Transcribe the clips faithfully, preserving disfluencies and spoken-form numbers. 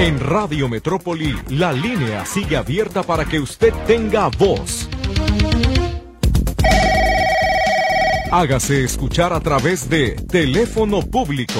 En Radio Metrópoli, la línea sigue abierta para que usted tenga voz. Hágase escuchar a través de teléfono público.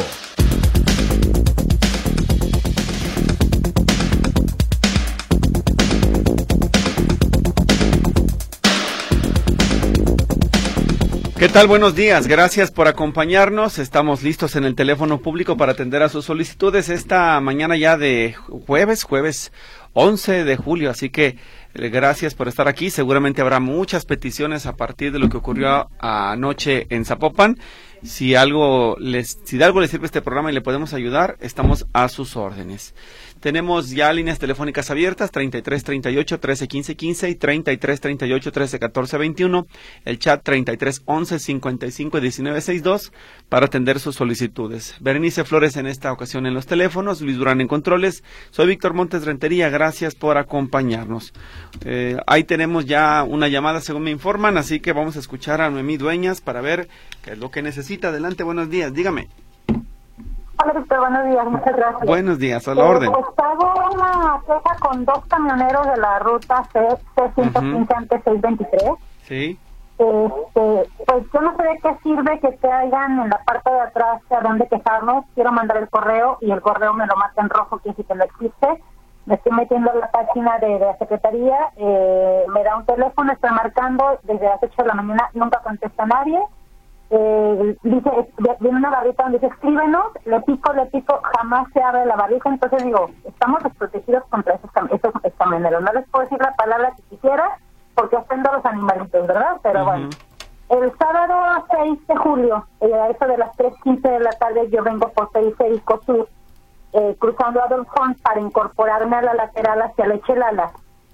¿Qué tal? Buenos días, gracias por acompañarnos. Estamos listos en el teléfono público para atender a sus solicitudes esta mañana ya de jueves, jueves once de julio, así que eh, gracias por estar aquí. Seguramente habrá muchas peticiones a partir de lo que ocurrió anoche en Zapopan. Si algo les, si de algo les sirve este programa y le podemos ayudar, estamos a sus órdenes. Tenemos ya líneas telefónicas abiertas, treinta y tres, treinta y ocho, trece, quince, quince y treinta y tres, treinta y ocho, trece, catorce, veintiuno. El chat treinta y tres, once, cincuenta y cinco, diecinueve, sesenta y dos para atender sus solicitudes. Berenice Flores en esta ocasión en los teléfonos, Luis Durán en controles. Soy Víctor Montes Rentería, gracias por acompañarnos. Eh, ahí tenemos ya una llamada según me informan, así que vamos a escuchar a Noemí Dueñas para ver qué es lo que necesita. Adelante, buenos días, dígame. Hola, Víctor, buenos días, muchas gracias. Buenos días, a la eh, orden. Pues hago una queja con dos camioneros de la ruta C ciento quince uh-huh. ante seiscientos veintitrés. Sí. Este, pues yo no sé de qué sirve que te hagan en la parte de atrás a dónde quejarnos. Quiero mandar el correo y el correo me lo marca en rojo, que sí que no existe. Me estoy metiendo en la página de, de la secretaría, eh, me da un teléfono, estoy marcando desde las ocho de la mañana, nunca contesta nadie. Eh, dice, viene una barrita donde dice escríbenos, le pico, le pico, jamás se abre la barrita. Entonces digo, estamos desprotegidos contra esos, cam- esos camioneros. No les puedo decir la palabra que quisiera porque ofendo a los animalitos, ¿verdad? Pero uh-huh. bueno, el sábado seis de julio, eh, a eso de las tres quince de la tarde, yo vengo por Periférico Sur, eh, cruzando a Dolfón para incorporarme a la lateral hacia Lechelala.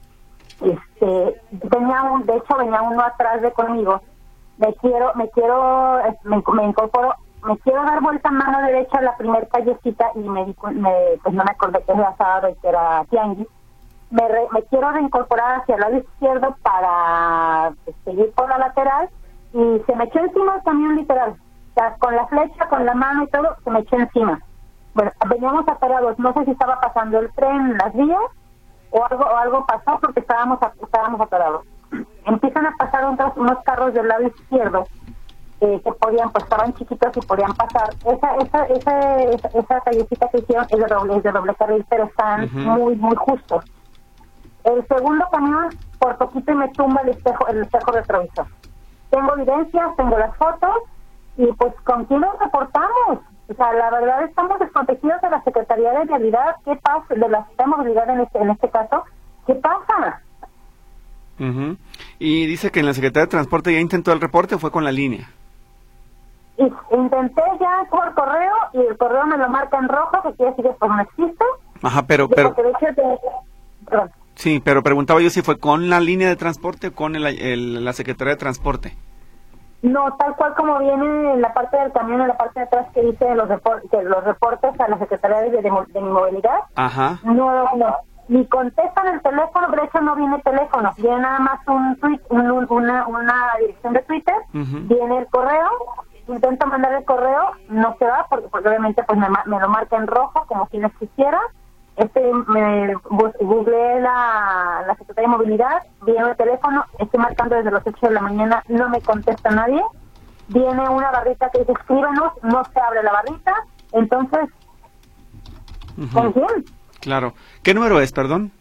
Este, venía un, de hecho venía uno atrás de conmigo. Me quiero, me quiero, me, me incorporo, me quiero dar vuelta a mano derecha a la primer callecita y me, me pues no me acordé que era sábado y que era tianguis. Me, re, me quiero reincorporar hacia el lado izquierdo para pues, seguir por la lateral y se me echó encima el camión literal. O sea, con la flecha, con la mano y todo, se me echó encima. Bueno, veníamos atorados, no sé si estaba pasando el tren en las vías o algo, o algo pasó porque estábamos, estábamos atorados. Empiezan a pasar unos, unos carros del lado izquierdo eh, que podían, pues estaban chiquitos y podían pasar. Esa esa esa esa, esa callecita que hicieron es de doble, es de doble carril, pero están uh-huh. muy, muy justos. El segundo camión, por poquito y me tumba el espejo, el espejo retrovisor. Tengo evidencias, tengo las fotos y pues ¿con quién nos reportamos? O sea, la verdad estamos desprotegidos de la Secretaría de Vialidad. ¿Qué pasa? De la Secretaría de Movilidad en este, en este caso. ¿Qué pasa? Uh-huh. Y dice que en la Secretaría de Transporte ya intentó el reporte o fue con la línea. Y intenté ya por correo y el correo me lo marca en rojo, que quiere decir que pues no existe. Ajá, pero... pero... De hecho de... Perdón. Sí, pero preguntaba yo si fue con la línea de transporte o con el, el, la Secretaría de Transporte. No, tal cual como viene en la parte del camión, en la parte de atrás que dice los, repor- que los reportes a la Secretaría de, de, de mi movilidad. Ajá. No, no. Ni contestan el teléfono, de hecho no viene teléfono, viene nada más un tweet, un, un, una, una dirección de Twitter, uh-huh. viene el correo, intento mandar el correo, no se va porque, porque obviamente pues me, me lo marca en rojo como si no existiera. Este me googleé la, la Secretaría de Movilidad, viene el teléfono, estoy marcando desde las ocho de la mañana, no me contesta nadie, viene una barrita que dice escríbanos, no se abre la barrita, entonces, uh-huh. ¿con quién? Claro. ¿Qué número es, perdón?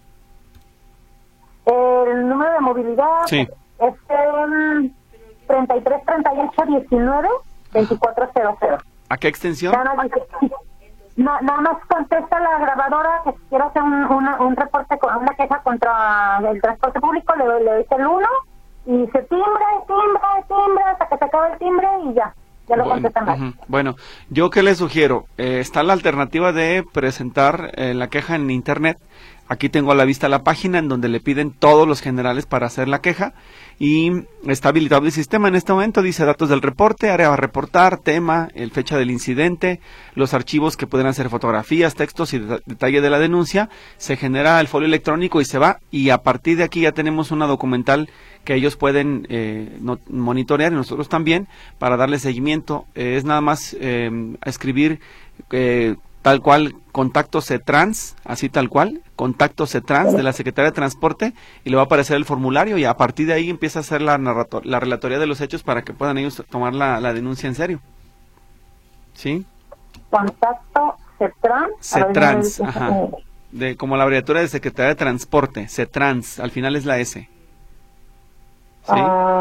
El número de movilidad sí. es el treinta y tres, treinta y ocho, diecinueve, veinticuatro cero cero. ¿A qué extensión? Nada más, no, nada más contesta la grabadora que quiero hacer un, una, un reporte, con una queja contra el transporte público, le, le doy el uno y se timbra, timbra, timbra, hasta que se acabe el timbre y ya. Ya lo bueno, uh-huh. bueno, yo qué les sugiero, eh, está la alternativa de presentar eh, la queja en internet. Aquí tengo a la vista la página en donde le piden todos los generales para hacer la queja y está habilitado el sistema en este momento, dice datos del reporte, área a reportar, tema, el fecha del incidente, los archivos que pueden hacer fotografías, textos y de- detalle de la denuncia, se genera el folio electrónico y se va, y a partir de aquí ya tenemos una documental que ellos pueden eh, no, monitorear y nosotros también para darle seguimiento. Eh, es nada más eh, escribir eh, tal cual contacto CETRANS, así tal cual, contacto CETRANS de la Secretaría de Transporte, y le va a aparecer el formulario y a partir de ahí empieza a hacer la, narrator, la relatoría de los hechos para que puedan ellos tomar la, la denuncia en serio. ¿Sí? Contacto CETRANS. CETRANS, ajá. De, como la abreviatura de Secretaría de Transporte, CETRANS, al final es la S. ¿Sí?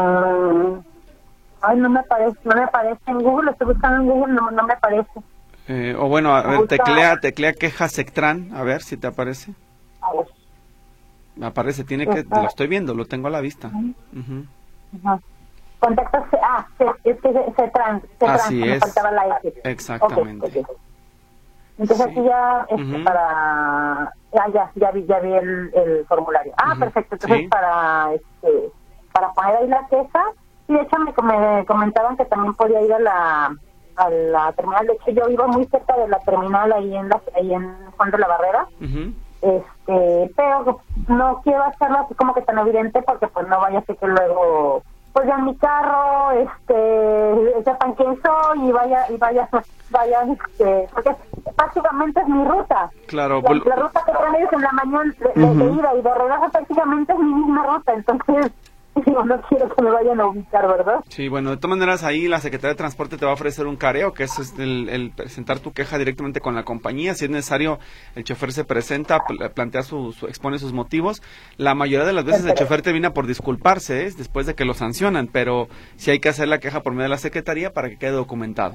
Uh, ay, no me aparece, no me aparece en Google, estoy buscando en Google, no, no me aparece. Eh, o bueno, a ver, teclea, teclea queja Sectran, a ver si te aparece. A ver. Me aparece, tiene que, lo estoy viendo, lo tengo a la vista. Uh-huh. Uh-huh. Contacto, ah, es que CETRANS, así me es, faltaba la S. exactamente. Okay, okay. Entonces sí. Aquí ya, este, uh-huh. para, ya, ya, ya vi, ya vi el, el formulario. Ah, uh-huh. Perfecto, entonces sí. para, este, para poner ahí la queja, y de hecho me, me comentaban que también podía ir a la, a la terminal. De hecho yo iba muy cerca de la terminal ahí en la, ahí en Juan de la Barrera. Uh-huh. Este, pero no quiero hacerlo así como que tan evidente porque pues no vaya a ser que luego pues ya en mi carro este sepan quién soy y vaya y vaya vaya este porque prácticamente es mi ruta. Claro, la, la ruta que traen ellos en la mañana de, uh-huh. de ida y de regreso prácticamente es mi misma ruta, entonces digo, no quiero que me vayan a ubicar, ¿verdad? Sí, bueno, de todas maneras ahí la Secretaría de Transporte te va a ofrecer un careo, que es el, el presentar tu queja directamente con la compañía. Si es necesario, el chofer se presenta, plantea su, su expone sus motivos. La mayoría de las veces el chofer te viene por disculparse, ¿eh? Después de que lo sancionan, pero sí hay que hacer la queja por medio de la Secretaría para que quede documentado.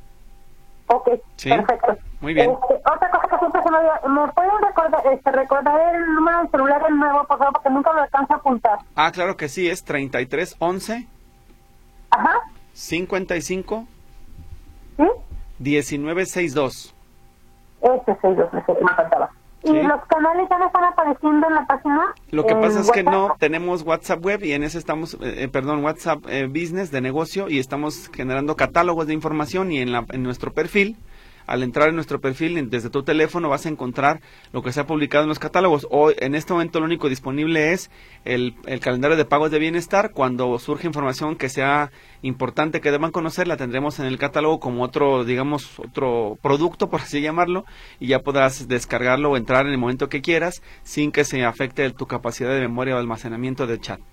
Ok, ¿sí? Perfecto. Muy bien. Este, otra cosa que siempre se me olvida, ¿me pueden recordar, este, recordar el número de celular del nuevo, por favor, porque nunca lo alcanzo a apuntar? Ah, claro que sí, es treinta y tres once. Ajá. cincuenta y cinco. ¿Sí? diecinueve sesenta y dos. Este sesenta y dos, ese que me faltaba. ¿Y sí. los canales ya no están apareciendo en la página? Lo que pasa es WhatsApp? que no tenemos WhatsApp web y en ese estamos, eh, perdón, WhatsApp eh, Business de negocio y estamos generando catálogos de información y en, la, en nuestro perfil, al entrar en nuestro perfil desde tu teléfono vas a encontrar lo que se ha publicado en los catálogos. Hoy, en este momento lo único disponible es el, el calendario de pagos de bienestar. Cuando surge información que sea importante que deban conocer, la tendremos en el catálogo como otro, digamos, otro producto, por así llamarlo, y ya podrás descargarlo o entrar en el momento que quieras sin que se afecte tu capacidad de memoria o almacenamiento del chat.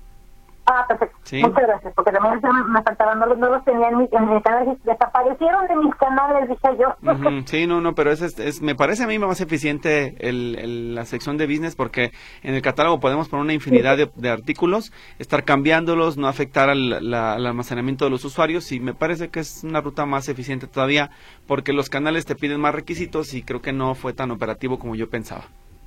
Ah, perfecto. ¿Sí? Muchas gracias, porque también me faltaban, no, no los tenía en mi, en mi canal, desaparecieron de mis canales, dije yo. Uh-huh. Sí, no, no, pero es, es, es, me parece a mí más eficiente el, el, la sección de business porque en el catálogo podemos poner una infinidad de, de artículos, estar cambiándolos, no afectar al, la, al almacenamiento de los usuarios y me parece que es una ruta más eficiente todavía porque los canales te piden más requisitos y creo que no fue tan operativo como yo pensaba.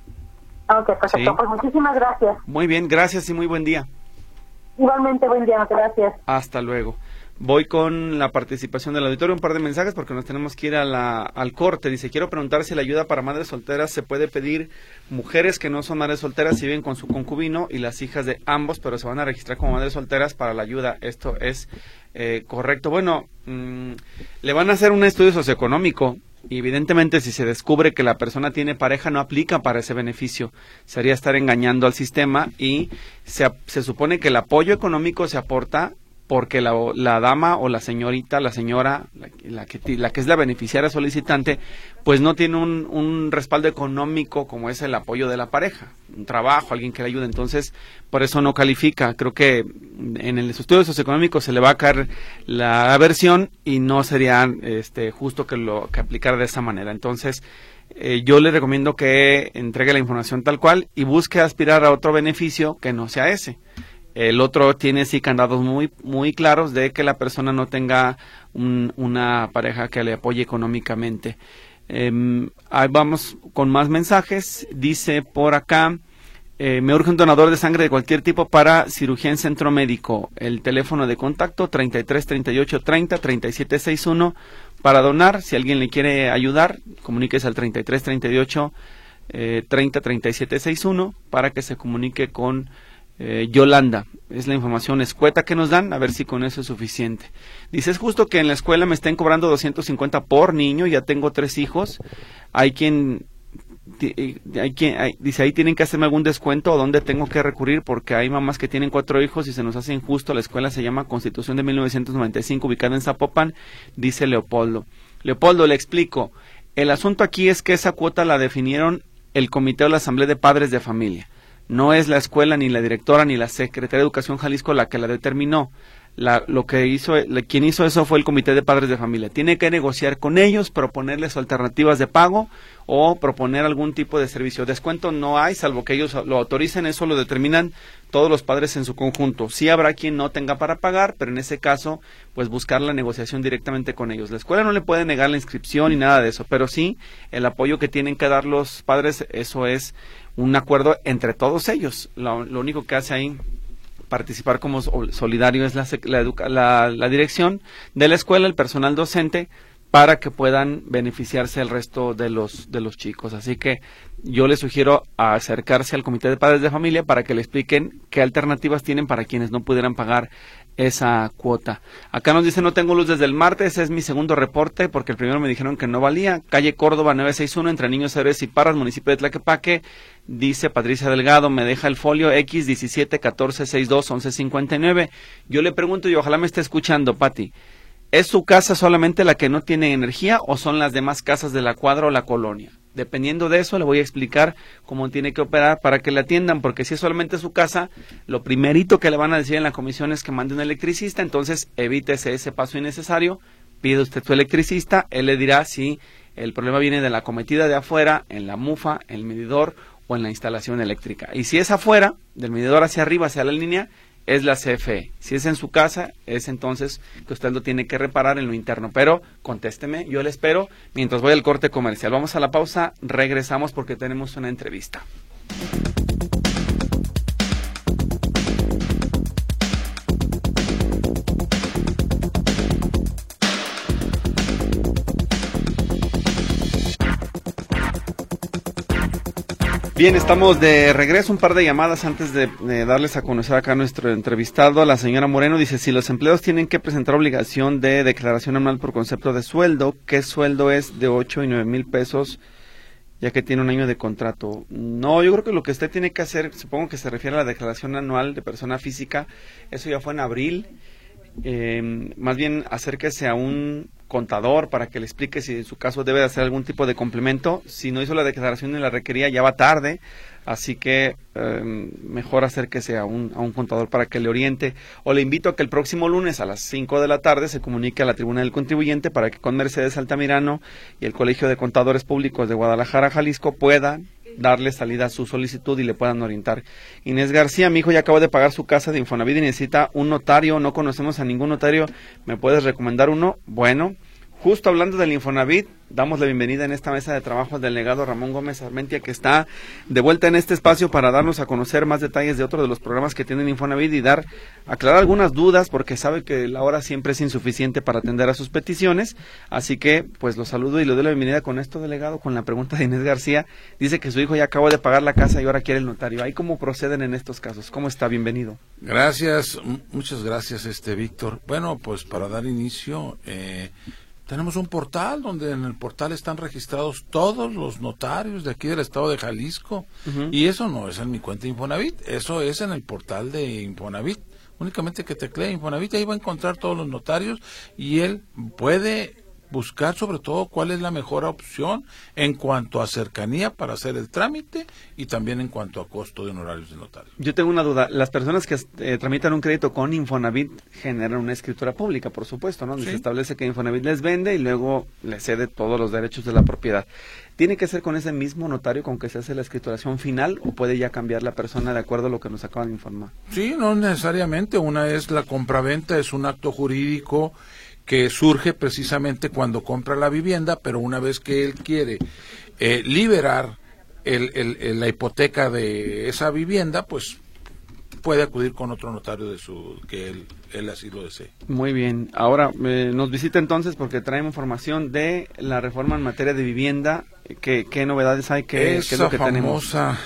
Ok, perfecto, ¿sí? Pues muchísimas gracias. Muy bien, gracias y muy buen día. Igualmente, buen día, gracias. Hasta luego. Voy con la participación del auditorio, un par de mensajes porque nos tenemos que ir a la, al corte. Dice, quiero preguntar si la ayuda para madres solteras se puede pedir mujeres que no son madres solteras y viven con su concubino y las hijas de ambos, pero se van a registrar como madres solteras para la ayuda. Esto es eh, correcto. Bueno, mmm, le van a hacer un estudio socioeconómico. Y evidentemente si se descubre que la persona tiene pareja no aplica para ese beneficio, sería estar engañando al sistema y se, se supone que el apoyo económico se aporta porque la, la dama o la señorita, la señora, la, la, que, la que es la beneficiaria solicitante, pues no tiene un, un respaldo económico como es el apoyo de la pareja, un trabajo, alguien que le ayude, entonces por eso no califica. Creo que en el estudio socioeconómico se le va a caer la aversión y no sería este, justo que lo que aplicara de esa manera. Entonces eh, yo le recomiendo que entregue la información tal cual y busque aspirar a otro beneficio que no sea ese. El otro tiene sí candados muy muy claros de que la persona no tenga un, una pareja que le apoye económicamente. Eh, ahí vamos con más mensajes. Dice por acá, eh, me urge un donador de sangre de cualquier tipo para cirugía en centro médico. El teléfono de contacto treinta y tres, treinta y ocho, treinta, treinta y siete sesenta y uno para donar. Si alguien le quiere ayudar, comuníquese al treinta y tres, treinta y ocho, treinta, treinta y siete sesenta y uno para que se comunique con Eh, Yolanda. Es la información escueta que nos dan, a ver si con eso es suficiente. Dice, es justo que en la escuela me estén cobrando doscientos cincuenta por niño, ya tengo tres hijos, hay quien, hay quien hay, dice, ahí tienen que hacerme algún descuento o dónde tengo que recurrir porque hay mamás que tienen cuatro hijos y se nos hace injusto. La escuela se llama Constitución de mil novecientos noventa y cinco, ubicada en Zapopan, dice Leopoldo. Leopoldo, le explico. El asunto aquí es que esa cuota la definieron el comité o la asamblea de padres de familia. No es la escuela, ni la directora, ni la Secretaría de Educación Jalisco la que la determinó. La, lo que hizo, la, quien hizo eso fue el comité de padres de familia. Tiene que negociar con ellos, proponerles alternativas de pago o proponer algún tipo de servicio. Descuento no hay, salvo que ellos lo autoricen, eso lo determinan todos los padres en su conjunto. Sí habrá quien no tenga para pagar, pero en ese caso, pues buscar la negociación directamente con ellos. La escuela no le puede negar la inscripción ni nada de eso, pero sí el apoyo que tienen que dar los padres, eso es un acuerdo entre todos ellos. Lo, lo único que hace ahí participar como solidario es la, la, educa, la, la dirección de la escuela, el personal docente, para que puedan beneficiarse el resto de los de los chicos. Así que yo les sugiero acercarse al comité de padres de familia para que le expliquen qué alternativas tienen para quienes no pudieran pagar esa cuota. Acá nos dice, no tengo luz desde el martes, es mi segundo reporte porque el primero me dijeron que no valía. Calle Córdoba nueve sesenta y uno, entre Niños Héroes y Parras, municipio de Tlaquepaque. Dice Patricia Delgado, me deja el folio X diecisiete catorce sesenta y dos once cincuenta y nueve. Yo le pregunto y ojalá me esté escuchando, Pati, ¿es su casa solamente la que no tiene energía o son las demás casas de la cuadra o la colonia? Dependiendo de eso, le voy a explicar cómo tiene que operar para que le atiendan, porque si es solamente su casa, lo primerito que le van a decir en la comisión es que mande un electricista, entonces evítese ese paso innecesario, pide usted su electricista, él le dirá si el problema viene de la cometida de afuera, en la mufa, en el medidor o en la instalación eléctrica. Y si es afuera, del medidor hacia arriba, hacia la línea, es la C F E. Si es en su casa, es entonces que usted lo tiene que reparar en lo interno. Pero contésteme, yo le espero mientras voy al corte comercial. Vamos a la pausa, regresamos porque tenemos una entrevista. Bien, estamos de regreso, un par de llamadas antes de, de darles a conocer acá a nuestro entrevistado. La señora Moreno dice, si los empleados tienen que presentar obligación de declaración anual por concepto de sueldo, ¿qué sueldo es de ocho y nueve mil pesos ya que tiene un año de contrato? No, yo creo que lo que usted tiene que hacer, supongo que se refiere a la declaración anual de persona física, eso ya fue en abril. Eh, más bien acérquese a un contador para que le explique si en su caso debe de hacer algún tipo de complemento. Si no hizo la declaración y la requería, ya va tarde, así que eh, mejor acérquese a un, a un contador para que le oriente, o le invito a que el próximo lunes a las cinco de la tarde se comunique a la tribuna del contribuyente para que con Mercedes Altamirano y el Colegio de Contadores Públicos de Guadalajara, Jalisco, puedan darle salida a su solicitud y le puedan orientar. Inés García, mi hijo ya acaba de pagar su casa de Infonavit y necesita un notario, no conocemos a ningún notario, ¿me puedes recomendar uno? Bueno, justo hablando del Infonavit, damos la bienvenida en esta mesa de trabajo al delegado Ramón Gómez Armentia, que está de vuelta en este espacio para darnos a conocer más detalles de otro de los programas que tienen Infonavit y dar, aclarar algunas dudas, porque sabe que la hora siempre es insuficiente para atender a sus peticiones. Así que, pues lo saludo y le doy la bienvenida con esto, delegado, con la pregunta de Inés García. Dice que su hijo ya acabó de pagar la casa y ahora quiere el notario. ¿Ahí cómo proceden en estos casos? ¿Cómo está? Bienvenido. Gracias, muchas gracias, este Víctor. Bueno, pues para dar inicio, eh, tenemos un portal donde en el portal están registrados todos los notarios de aquí del estado de Jalisco. Uh-huh. Y eso no es en mi cuenta Infonavit, eso es en el portal de Infonavit. Únicamente que teclee Infonavit, ahí va a encontrar todos los notarios y él puede buscar sobre todo cuál es la mejor opción en cuanto a cercanía para hacer el trámite y también en cuanto a costo de honorarios de notario. Yo tengo una duda, las personas que eh, tramitan un crédito con Infonavit generan una escritura pública, por supuesto, ¿no? Donde sí se establece que Infonavit les vende y luego les cede todos los derechos de la propiedad. ¿Tiene que ser con ese mismo notario con que se hace la escrituración final o puede ya cambiar la persona de acuerdo a lo que nos acaban de informar? Sí, no necesariamente, una es la compraventa, es un acto jurídico que surge precisamente cuando compra la vivienda, pero una vez que él quiere eh, liberar el, el, el, la hipoteca de esa vivienda, pues puede acudir con otro notario de su que él, él así lo desee. Muy bien. Ahora eh, nos visita entonces porque traemos información de la reforma en materia de vivienda. ¿Qué, qué novedades hay? ¿Qué, Esa ¿qué es lo que tenemos? Famosa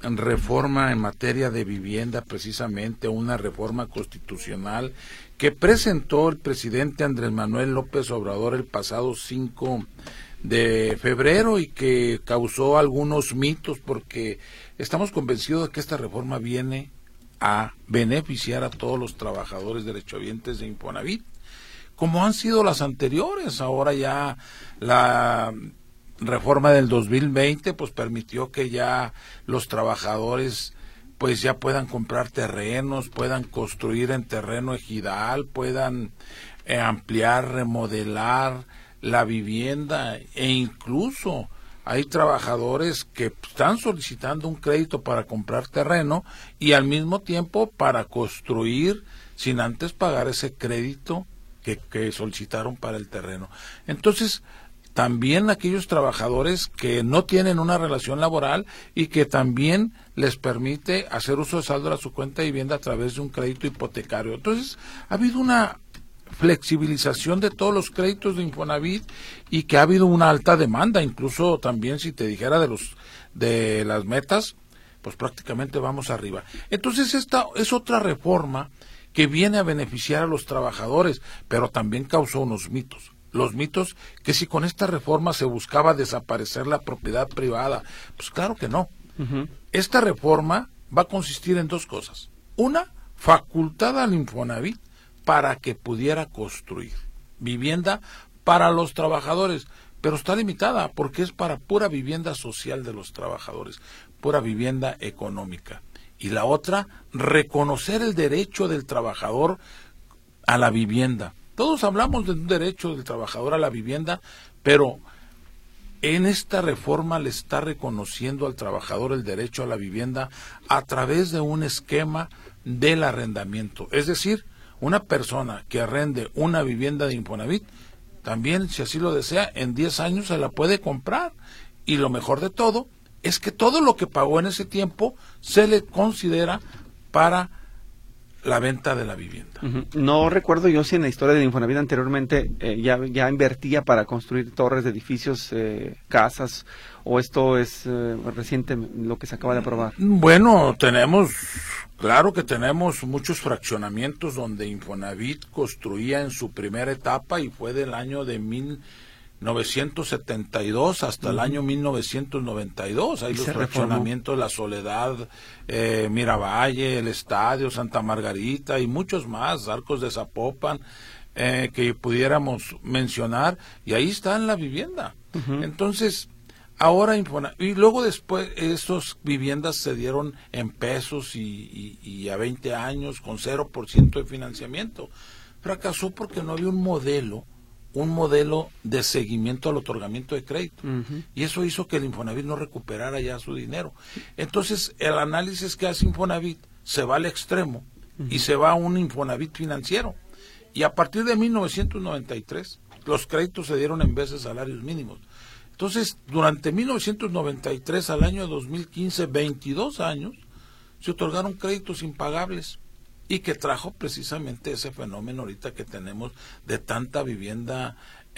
reforma en materia de vivienda, precisamente una reforma constitucional que presentó el presidente Andrés Manuel López Obrador el pasado cinco de febrero y que causó algunos mitos porque estamos convencidos de que esta reforma viene a beneficiar a todos los trabajadores derechohabientes de Infonavit, como han sido las anteriores. Ahora ya la reforma del dos mil veinte pues permitió que ya los trabajadores pues ya puedan comprar terrenos, puedan construir en terreno ejidal, puedan eh, ampliar, remodelar la vivienda, e incluso hay trabajadores que están solicitando un crédito para comprar terreno y al mismo tiempo para construir sin antes pagar ese crédito que, que solicitaron para el terreno. Entonces, también aquellos trabajadores que no tienen una relación laboral y que también les permite hacer uso de saldo a su cuenta de vivienda a través de un crédito hipotecario. Entonces, ha habido una flexibilización de todos los créditos de Infonavit y que ha habido una alta demanda, incluso también si te dijera de los de las metas, pues prácticamente vamos arriba. Entonces, esta es otra reforma que viene a beneficiar a los trabajadores, pero también causó unos mitos. Los mitos que si con esta reforma se buscaba desaparecer la propiedad privada, pues claro que no. Uh-huh. Esta reforma va a consistir en dos cosas. Una, facultad al Infonavit para que pudiera construir vivienda para los trabajadores, pero está limitada porque es para pura vivienda social de los trabajadores, pura vivienda económica. Y la otra, reconocer el derecho del trabajador a la vivienda. Todos hablamos de un derecho del trabajador a la vivienda, pero en esta reforma le está reconociendo al trabajador el derecho a la vivienda a través de un esquema del arrendamiento. Es decir, una persona que arrende una vivienda de Infonavit, también, si así lo desea, en diez años se la puede comprar. Y lo mejor de todo es que todo lo que pagó en ese tiempo se le considera para la venta de la vivienda. Uh-huh. No recuerdo yo si en la historia de Infonavit anteriormente eh, ya, ya invertía para construir torres de edificios, eh, casas, o esto es eh, reciente lo que se acaba de aprobar. Bueno, tenemos, claro que tenemos muchos fraccionamientos donde Infonavit construía en su primera etapa y fue del año de mil novecientos setenta y dos hasta uh-huh. el año mil novecientos noventa y dos. Hay los fraccionamientos La Soledad, eh, Miravalle, el Estadio, Santa Margarita y muchos más, Arcos de Zapopan, eh, que pudiéramos mencionar, y ahí está en la vivienda. Uh-huh. Entonces, ahora Infonavit, y luego después esas viviendas se dieron en pesos y, y, y a veinte años con cero por ciento de financiamiento. Fracasó porque no había un modelo un modelo de seguimiento al otorgamiento de crédito. Uh-huh. Y eso hizo que el Infonavit no recuperara ya su dinero. Entonces, el análisis que hace Infonavit se va al extremo uh-huh. y se va a un Infonavit financiero. Y a partir de mil novecientos noventa y tres, los créditos se dieron en vez de salarios mínimos. Entonces, durante mil novecientos noventa y tres al año dos mil quince, veintidós años, se otorgaron créditos impagables. Y que trajo precisamente ese fenómeno ahorita que tenemos de tanta vivienda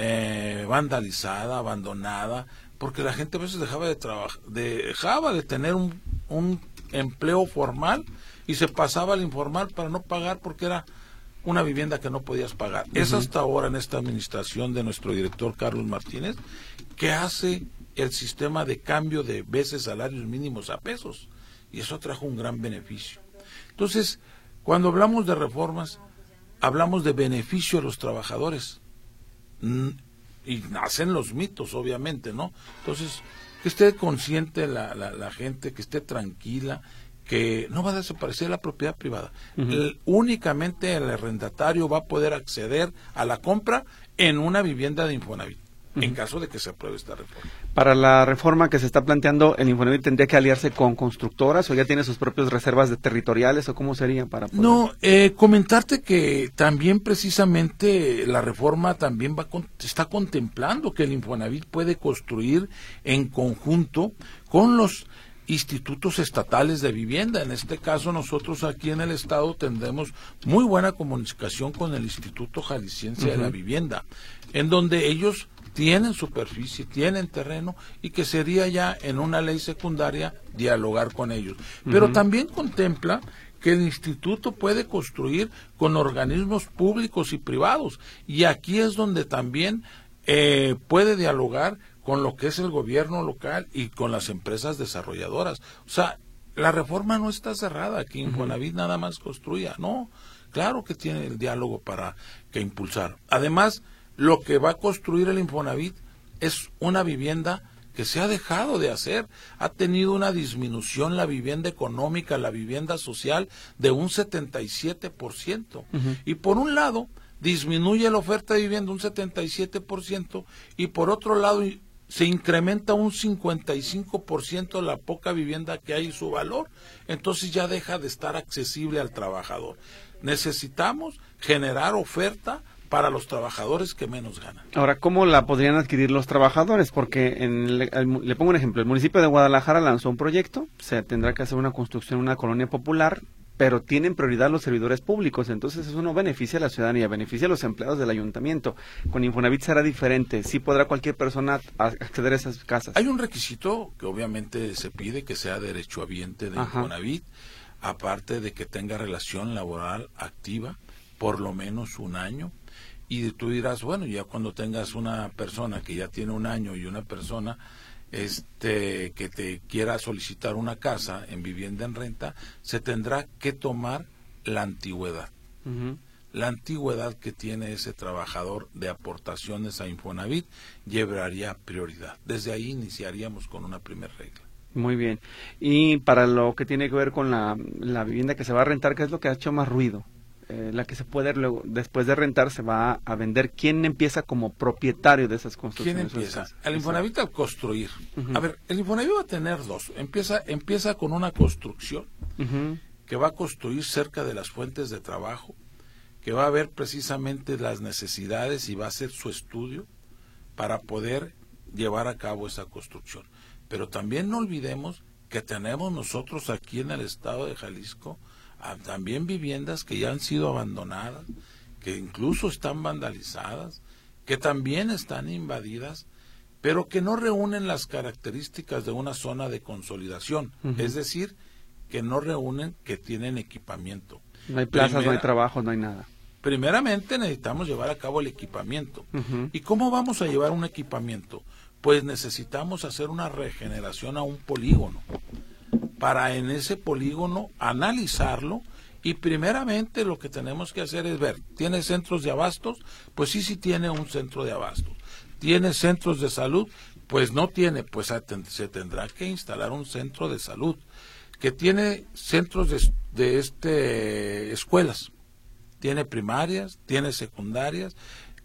eh, vandalizada, abandonada, porque la gente a veces dejaba de trabajar, dejaba de tener un, un empleo formal y se pasaba al informal para no pagar porque era una vivienda que no podías pagar. Uh-huh. Es hasta ahora en esta administración de nuestro director Carlos Martínez que hace el sistema de cambio de veces salarios mínimos a pesos, y eso trajo un gran beneficio. Entonces, cuando hablamos de reformas, hablamos de beneficio a los trabajadores. Y nacen los mitos, obviamente, ¿no? Entonces, que esté consciente la, la, la gente, que esté tranquila, que no va a desaparecer la propiedad privada. Uh-huh. El, únicamente el arrendatario va a poder acceder a la compra en una vivienda de Infonavit, uh-huh. en caso de que se apruebe esta reforma. Para la reforma que se está planteando, ¿el Infonavit tendría que aliarse con constructoras o ya tiene sus propias reservas de territoriales o cómo sería para poder... No, eh, comentarte que también precisamente la reforma también va con, está contemplando que el Infonavit puede construir en conjunto con los institutos estatales de vivienda. En este caso, nosotros aquí en el estado tendremos muy buena comunicación con el Instituto Jalisciense uh-huh. de la Vivienda, en donde ellos tienen superficie, tienen terreno, y que sería ya en una ley secundaria dialogar con ellos. Pero uh-huh. también contempla que el instituto puede construir con organismos públicos y privados, y aquí es donde también eh, puede dialogar con lo que es el gobierno local y con las empresas desarrolladoras. O sea, la reforma no está cerrada, que Infonavit uh-huh. nada más construya, no, claro que tiene el diálogo para que impulsar. Además, lo que va a construir el Infonavit es una vivienda que se ha dejado de hacer, ha tenido una disminución la vivienda económica, la vivienda social de un setenta y siete por ciento. Uh-huh. Y por un lado, disminuye la oferta de vivienda un setenta y siete por ciento y por otro lado se incrementa un cincuenta y cinco por ciento la poca vivienda que hay y su valor. Entonces ya deja de estar accesible al trabajador. Necesitamos generar oferta para los trabajadores que menos ganan. Ahora, ¿cómo la podrían adquirir los trabajadores? Porque en el, el, le pongo un ejemplo, el municipio de Guadalajara lanzó un proyecto, se tendrá que hacer una construcción en una colonia popular, pero tienen prioridad los servidores públicos, entonces eso no beneficia a la ciudadanía, beneficia a los empleados del ayuntamiento. Con Infonavit será diferente, sí podrá cualquier persona acceder a esas casas. Hay un requisito que obviamente se pide, que sea derechohabiente de Ajá. Infonavit, aparte de que tenga relación laboral activa, por lo menos un año. Y tú dirás, bueno, ya cuando tengas una persona que ya tiene un año y una persona este que te quiera solicitar una casa en vivienda en renta, se tendrá que tomar la antigüedad. Uh-huh. La antigüedad que tiene ese trabajador de aportaciones a Infonavit llevaría prioridad. Desde ahí iniciaríamos con una primera regla. Muy bien. Y para lo que tiene que ver con la, la vivienda que se va a rentar, ¿qué es lo que ha hecho más ruido? Eh, la que se puede luego, después de rentar, se va a vender. ¿Quién empieza como propietario de esas construcciones? ¿Quién empieza? El Infonavit al construir. Uh-huh. A ver, el Infonavit va a tener dos. Empieza, empieza con una construcción uh-huh. que va a construir cerca de las fuentes de trabajo, que va a ver precisamente las necesidades y va a hacer su estudio para poder llevar a cabo esa construcción. Pero también no olvidemos que tenemos nosotros aquí en el estado de Jalisco también viviendas que ya han sido abandonadas, que incluso están vandalizadas, que también están invadidas, pero que no reúnen las características de una zona de consolidación, uh-huh. es decir, que no reúnen que tienen equipamiento. No hay plazas, Primera, no hay trabajo, no hay nada. Primeramente necesitamos llevar a cabo el equipamiento. Uh-huh. ¿Y cómo vamos a llevar un equipamiento? Pues necesitamos hacer una regeneración a un polígono, para en ese polígono analizarlo, y primeramente lo que tenemos que hacer es ver, ¿tiene centros de abastos? Pues sí, sí tiene un centro de abastos. ¿Tiene centros de salud? Pues no tiene, pues se tendrá que instalar un centro de salud. ¿Que tiene centros de, de este escuelas? ¿Tiene primarias? ¿Tiene secundarias?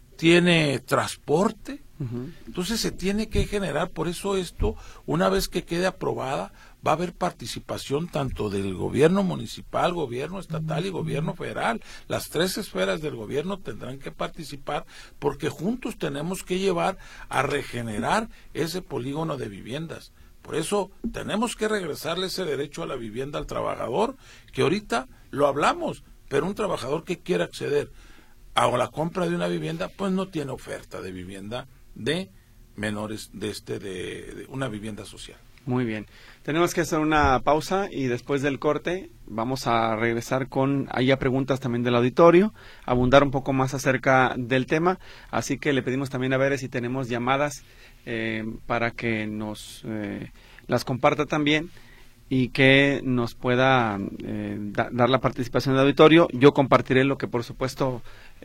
¿Tiene transporte? Uh-huh. Entonces se tiene que generar, por eso esto, una vez que quede aprobada, va a haber participación tanto del gobierno municipal, gobierno estatal y gobierno federal. Las tres esferas del gobierno tendrán que participar porque juntos tenemos que llevar a regenerar ese polígono de viviendas. Por eso tenemos que regresarle ese derecho a la vivienda al trabajador, que ahorita lo hablamos, pero un trabajador que quiera acceder a la compra de una vivienda, pues no tiene oferta de vivienda de menores, de este de, de una vivienda social. Muy bien. Tenemos que hacer una pausa y después del corte vamos a regresar con haya preguntas también del auditorio, abundar un poco más acerca del tema, así que le pedimos también a ver si tenemos llamadas eh, para que nos eh, las comparta también y que nos pueda eh, da, dar la participación del auditorio. Yo compartiré lo que por supuesto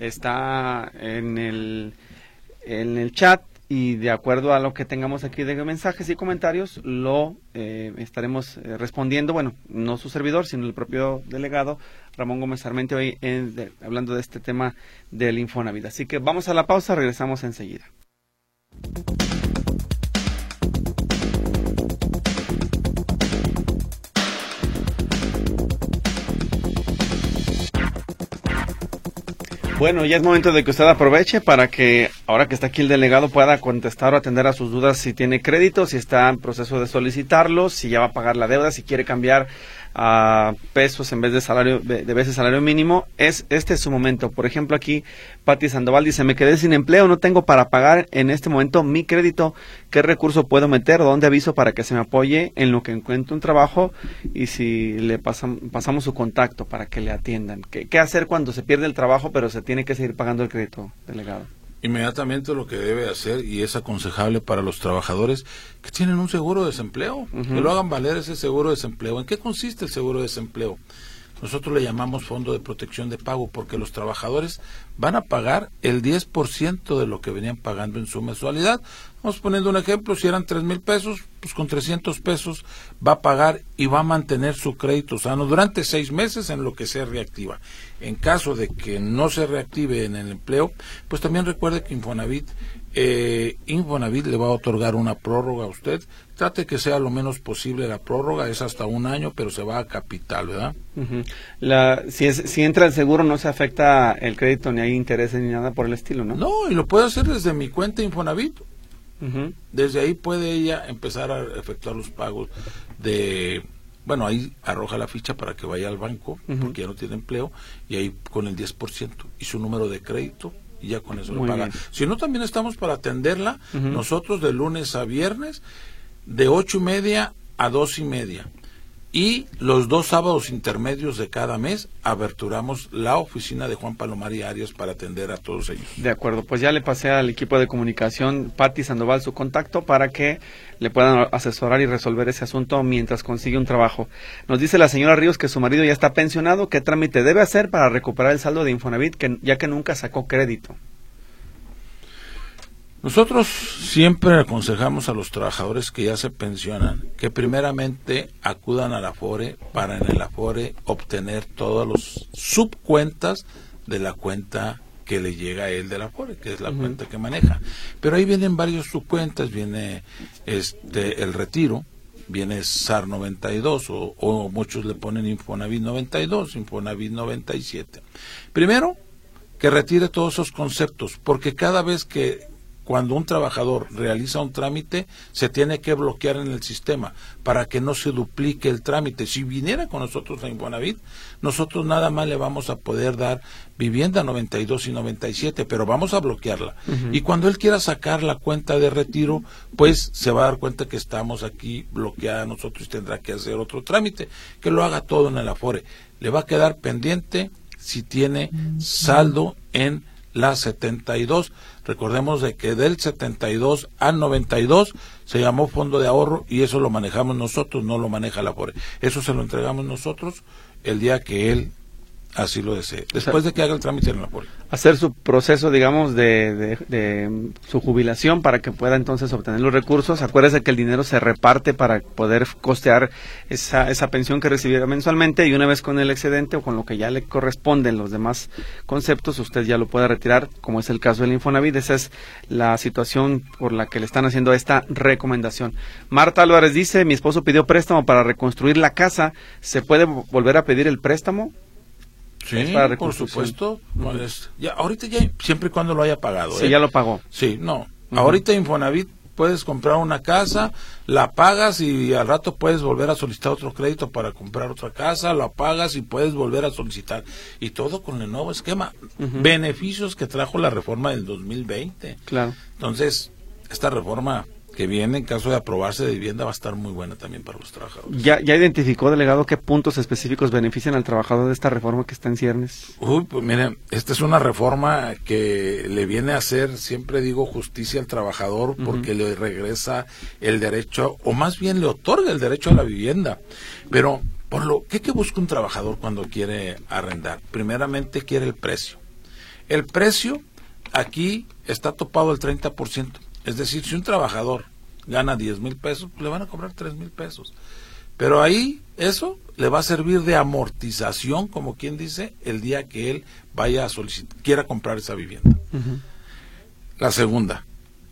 está en el en el chat, y de acuerdo a lo que tengamos aquí de mensajes y comentarios, lo eh, estaremos eh, respondiendo, bueno, no su servidor, sino el propio delegado Ramón Gómez Armente, hoy en, de, hablando de este tema del Infonavit. Así que vamos a la pausa, regresamos enseguida. Bueno, ya es momento de que usted aproveche para que, ahora que está aquí el delegado, pueda contestar o atender a sus dudas si tiene crédito, si está en proceso de solicitarlo, si ya va a pagar la deuda, si quiere cambiar a pesos en vez de salario de, de veces salario mínimo. Es este es su momento. Por ejemplo, aquí Pati Sandoval dice: me quedé sin empleo, no tengo para pagar en este momento mi crédito. ¿Qué recurso puedo meter? ¿Dónde aviso para que se me apoye en lo que encuentro un trabajo? Y si le pasan, pasamos su contacto para que le atiendan. ¿Qué, qué hacer cuando se pierde el trabajo pero se tiene que seguir pagando el crédito, delegado? Inmediatamente lo que debe hacer, y es aconsejable para los trabajadores que tienen un seguro de desempleo, uh-huh. que lo hagan valer ese seguro de desempleo. ¿En qué consiste el seguro de desempleo? nosotros le llamamos Fondo de Protección de Pago, porque los trabajadores van a pagar el diez por ciento de lo que venían pagando en su mensualidad. Vamos poniendo un ejemplo, si eran tres mil pesos, pues con trescientos pesos va a pagar y va a mantener su crédito sano durante seis meses en lo que se reactiva. En caso de que no se reactive en el empleo, pues también recuerde que Infonavit, eh, Infonavit le va a otorgar una prórroga a usted. Trate que sea lo menos posible la prórroga, es hasta un año, pero se va a capital, ¿verdad? Uh-huh. La, si, es, si entra el seguro no se afecta el crédito, ni hay intereses ni nada por el estilo, ¿no? No, y lo puede hacer desde mi cuenta Infonavit. Uh-huh. Desde ahí puede ella empezar a efectuar los pagos de, bueno, ahí arroja la ficha para que vaya al banco, uh-huh, porque ya no tiene empleo, y ahí con el diez por ciento y su número de crédito, y ya con eso Muy le paga. bien. Si no, también estamos para atenderla, uh-huh, nosotros de lunes a viernes, de ocho y media a dos y media. Y los dos sábados intermedios de cada mes aperturamos la oficina de Juan Palomar y Arias para atender a todos ellos. De acuerdo, pues ya le pasé al equipo de comunicación, Patti Sandoval, su contacto para que le puedan asesorar y resolver ese asunto mientras consigue un trabajo. Nos dice la señora Ríos que su marido ya está pensionado. ¿Qué trámite debe hacer para recuperar el saldo de Infonavit, que, ya que nunca sacó crédito? Nosotros siempre aconsejamos a los trabajadores que ya se pensionan que primeramente acudan al Afore para en el Afore obtener todos los subcuentas de la cuenta que le llega a él del Afore, que es la uh-huh. cuenta que maneja. Pero ahí vienen varios subcuentas, viene este el retiro, viene S A R noventa y dos o, o muchos le ponen Infonavit noventa y dos, Infonavit noventa y siete. Primero, que retire todos esos conceptos, porque cada vez que cuando un trabajador realiza un trámite, se tiene que bloquear en el sistema para que no se duplique el trámite. Si viniera con nosotros a Infonavit, nosotros nada más le vamos a poder dar vivienda noventa y dos y noventa y siete, pero vamos a bloquearla. Uh-huh. Y cuando él quiera sacar la cuenta de retiro, pues se va a dar cuenta que estamos aquí bloqueada nosotros y tendrá que hacer otro trámite, que lo haga todo en el Afore. Le va a quedar pendiente si tiene saldo en la setenta y dos. Recordemos de que del setenta y dos al noventa y dos se llamó fondo de ahorro y eso lo manejamos nosotros, no lo maneja la Afore. Eso se lo entregamos nosotros el día que él así lo desee, después de que haga el trámite en la Afore. Hacer su proceso, digamos, de, de, de su jubilación para que pueda entonces obtener los recursos. Acuérdese que el dinero se reparte para poder costear esa, esa pensión que recibiera mensualmente, y una vez con el excedente o con lo que ya le corresponden los demás conceptos, usted ya lo puede retirar, como es el caso del Infonavit. Esa es la situación por la que le están haciendo esta recomendación. Marta Álvarez dice, mi esposo pidió préstamo para reconstruir la casa, ¿se puede volver a pedir el préstamo? Sí, por supuesto. Uh-huh. Ya, ahorita ya, siempre y cuando lo haya pagado. Sí, ¿eh? ya lo pagó. Sí, no. Uh-huh. Ahorita Infonavit puedes comprar una casa, la pagas y al rato puedes volver a solicitar otro crédito para comprar otra casa, la pagas y puedes volver a solicitar. Y todo con el nuevo esquema. Uh-huh. Beneficios que trajo la reforma del dos mil veinte. Claro. Entonces, esta reforma que viene en caso de aprobarse de vivienda va a estar muy buena también para los trabajadores. ¿Ya, ya identificó, delegado, qué puntos específicos benefician al trabajador de esta reforma que está en ciernes? Uy, pues miren, esta es una reforma que le viene a hacer, siempre digo, justicia al trabajador, porque uh-huh. le regresa el derecho, o más bien le otorga el derecho a la vivienda. Pero, por lo ¿qué, qué busca un trabajador cuando quiere arrendar? Primeramente quiere el precio. El precio aquí está topado al treinta por ciento. Es decir, si un trabajador gana diez mil pesos, le van a cobrar tres mil pesos. Pero ahí eso le va a servir de amortización, como quien dice, el día que él vaya a solicitar, quiera comprar esa vivienda. Uh-huh. La segunda.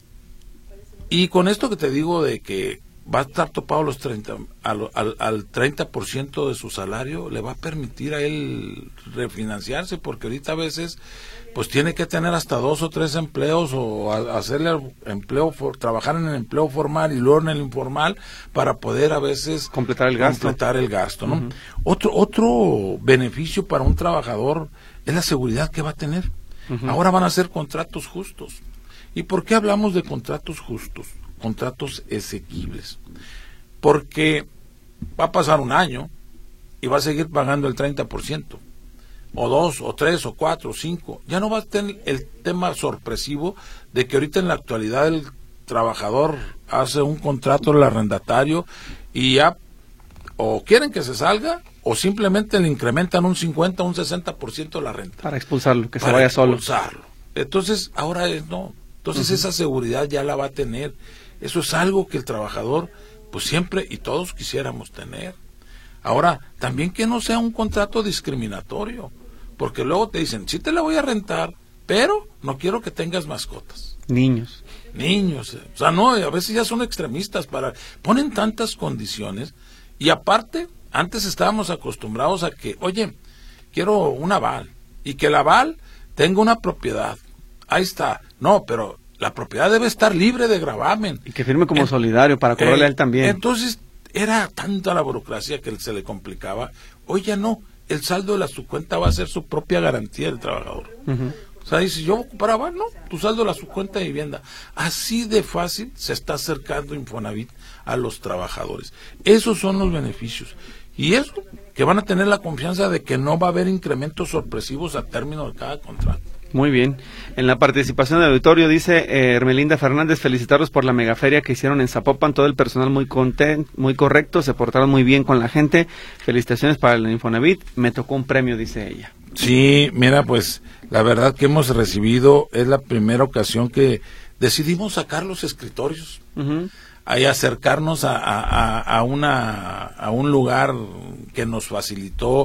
Y con esto que te digo de que va a estar topado los treinta, al, al, al treinta por ciento de su salario, le va a permitir a él refinanciarse, porque ahorita a veces pues tiene que tener hasta dos o tres empleos o a, hacerle empleo, for, trabajar en el empleo formal y luego en el informal para poder a veces completar el gasto. Completar el gasto, ¿no? Uh-huh. Otro otro beneficio para un trabajador es la seguridad que va a tener. Uh-huh. Ahora van a ser contratos justos. ¿Y por qué hablamos de contratos justos? Contratos asequibles. Porque va a pasar un año y va a seguir pagando el treinta por ciento. O dos, o tres, o cuatro, o cinco. Ya no va a tener el tema sorpresivo de que ahorita en la actualidad el trabajador hace un contrato al arrendatario y ya o quieren que se salga o simplemente le incrementan un cincuenta, un sesenta por ciento la renta. Para expulsarlo, que para se vaya solo. expulsarlo. Entonces, ahora es no. Entonces, uh-huh. esa seguridad ya la va a tener. Eso es algo que el trabajador, pues siempre, y todos quisiéramos tener. Ahora, también que no sea un contrato discriminatorio, porque luego te dicen, sí te la voy a rentar, pero no quiero que tengas mascotas. Niños. Niños. O sea, no, a veces ya son extremistas, para ponen tantas condiciones, y aparte, antes estábamos acostumbrados a que, oye, quiero un aval, y que el aval tenga una propiedad. Ahí está. No, pero la propiedad debe estar libre de gravamen. Y que firme como en, solidario para cobrarle eh, a él también. Entonces, era tanta la burocracia que se le complicaba. Hoy ya no. El saldo de la subcuenta va a ser su propia garantía del trabajador. Uh-huh. O sea, dice, yo para aval, no, tu saldo de la subcuenta de vivienda. Así de fácil se está acercando Infonavit a los trabajadores. Esos son los beneficios. Y eso, que van a tener la confianza de que no va a haber incrementos sorpresivos a término de cada contrato. Muy bien. En la participación del auditorio dice eh, Hermelinda Fernández, felicitarlos por la megaferia que hicieron en Zapopan, todo el personal muy content, muy correcto, se portaron muy bien con la gente, felicitaciones para el Infonavit, me tocó un premio, dice ella. Sí, mira, pues la verdad que hemos recibido, es la primera ocasión que decidimos sacar los escritorios, uh-huh. ahí acercarnos a, a, a, una, a un lugar que nos facilitó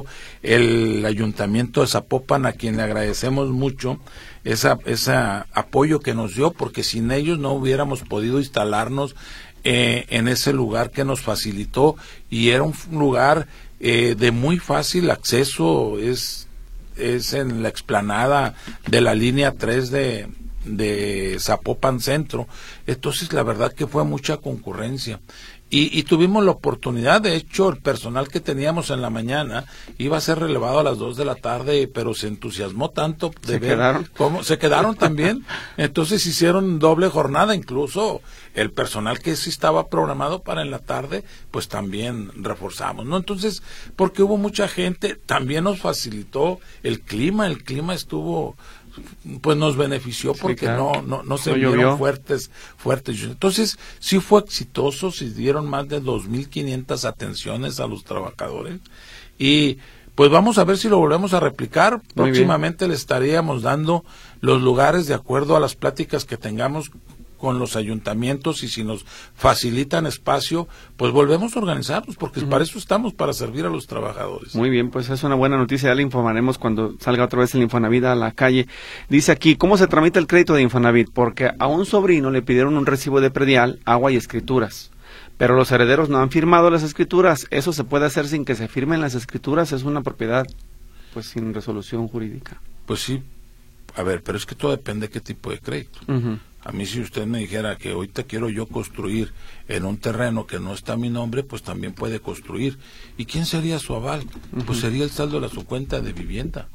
el Ayuntamiento de Zapopan, a quien le agradecemos mucho esa, ese apoyo que nos dio, porque sin ellos no hubiéramos podido instalarnos eh, en ese lugar que nos facilitó, y era un lugar eh, de muy fácil acceso, es, es en la explanada de la línea tres de... de Zapopan Centro. Entonces la verdad que fue mucha concurrencia y, y tuvimos la oportunidad. De hecho, el personal que teníamos en la mañana iba a ser relevado a las dos de la tarde, pero se entusiasmó tanto de ¿Se ver quedaron? cómo se quedaron también. Entonces hicieron doble jornada, incluso el personal que sí estaba programado para en la tarde, pues también reforzamos, ¿no? Entonces, porque hubo mucha gente, también nos facilitó el clima, el clima estuvo, pues nos benefició porque sí, claro. no, no, no se no vieron llovió. fuertes, fuertes. Entonces, sí fue exitoso, se dieron más de dos mil quinientas atenciones a los trabajadores y pues vamos a ver si lo volvemos a replicar. Muy Próximamente bien. Le estaríamos dando los lugares de acuerdo a las pláticas que tengamos con los ayuntamientos, y si nos facilitan espacio, pues volvemos a organizarnos, porque uh-huh. para eso estamos, para servir a los trabajadores. Muy bien, pues es una buena noticia, ya le informaremos cuando salga otra vez el Infonavit a la calle. Dice aquí, ¿cómo se tramita el crédito de Infonavit? Porque a un sobrino le pidieron un recibo de predial, agua y escrituras, pero los herederos no han firmado las escrituras. ¿Eso se puede hacer sin que se firmen las escrituras? Es una propiedad, pues, sin resolución jurídica. Pues sí, a ver, pero es que todo depende de qué tipo de crédito. Uh-huh. A mí, si usted me dijera que ahorita quiero yo construir en un terreno que no está a mi nombre, pues también puede construir. ¿Y quién sería su aval? Uh-huh. Pues sería el saldo de la su cuenta de vivienda.